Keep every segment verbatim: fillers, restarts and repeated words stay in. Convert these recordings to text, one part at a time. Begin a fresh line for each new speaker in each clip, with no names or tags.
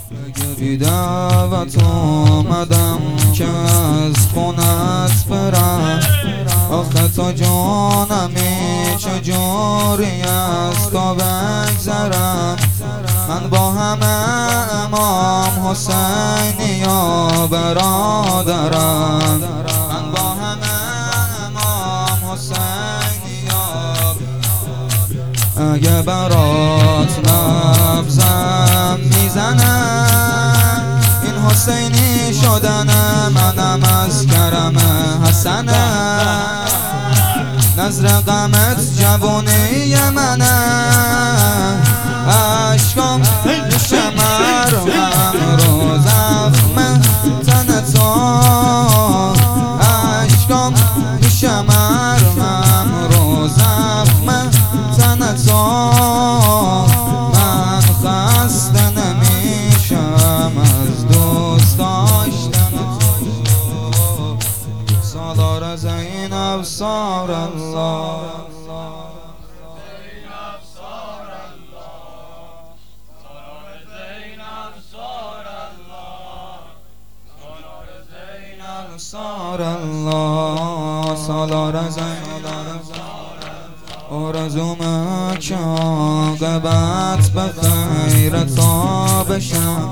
بی دعوت اومدم که از خونت برم، آخه تو جانمی چجوری از تو بگذرم. من با همه امام حسینی یا برادرم، من با همه امام حسینی یا. اگه برات نبزم میزنم، این حسینی شدنه منم از کرم حسنه. نظر غمت جوونی منه، عشقم میشه مرهم رو زخم تن تو، عشقم میشه مرهم رو زخم تن تو. من خسته نمیشم از دوست داشتن تو. سالار زینب سار الله، سار الله، سالار زینب. آرزومه که عاقبت به خیر تا بشم،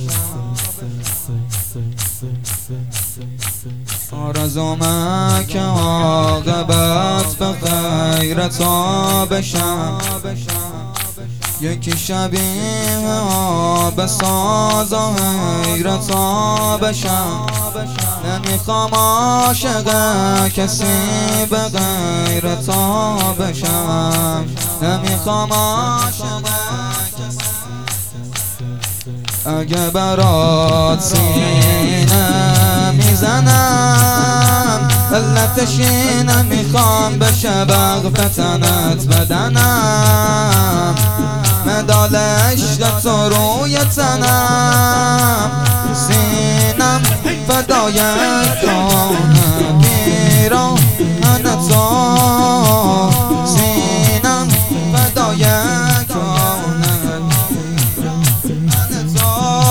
آرزومه که عاقبت به خیر تا بشم. یکی شبیه آب ساز و حیرتا بشم. نمیخوام عاشق کسی به غیر تا بشم، نمیخوام عاشق کسی. اگه برات سینه میزنم، علتش اینه میخوام بشه بغفتنت بدنم. مدال عشق تو روی تنم، سینم فدای کنه پیراهن تو، سینم فدای کنه پیراهن تو.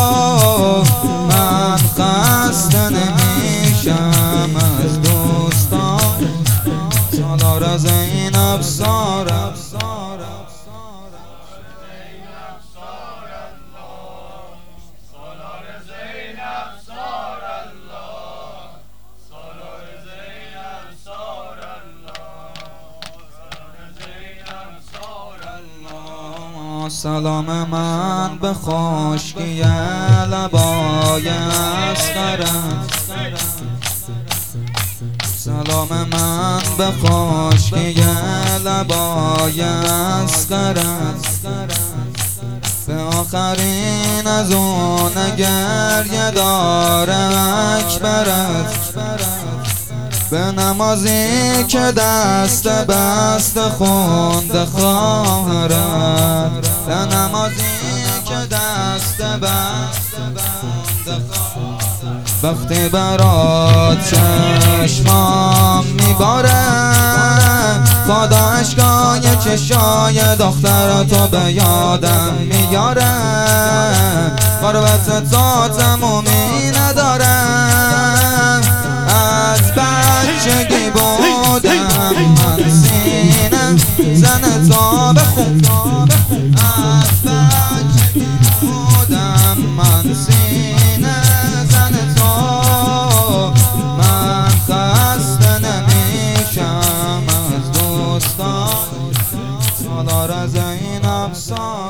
من خسته نمیشم از دوستان، سالار زینب سار سلام من به خشکی لبای اصغرت، سلام من به خشکی لبای اصغرت. به آخرین از اون گریه دار اکبرت، به نمازی که دست بست خوند خواهرت، به نمازی که دست بست خوند خواهرت. وقتی برات چشمام میباره، خدا اشکای چشای دختر تو به یادم میاره. قربت تو تمومی نداره، از بچگی بودم من سینه زن تو بخون. از بچگی بودم من سینه زن تو. من خسته نمیشم از دوستان، سالار زینب سار.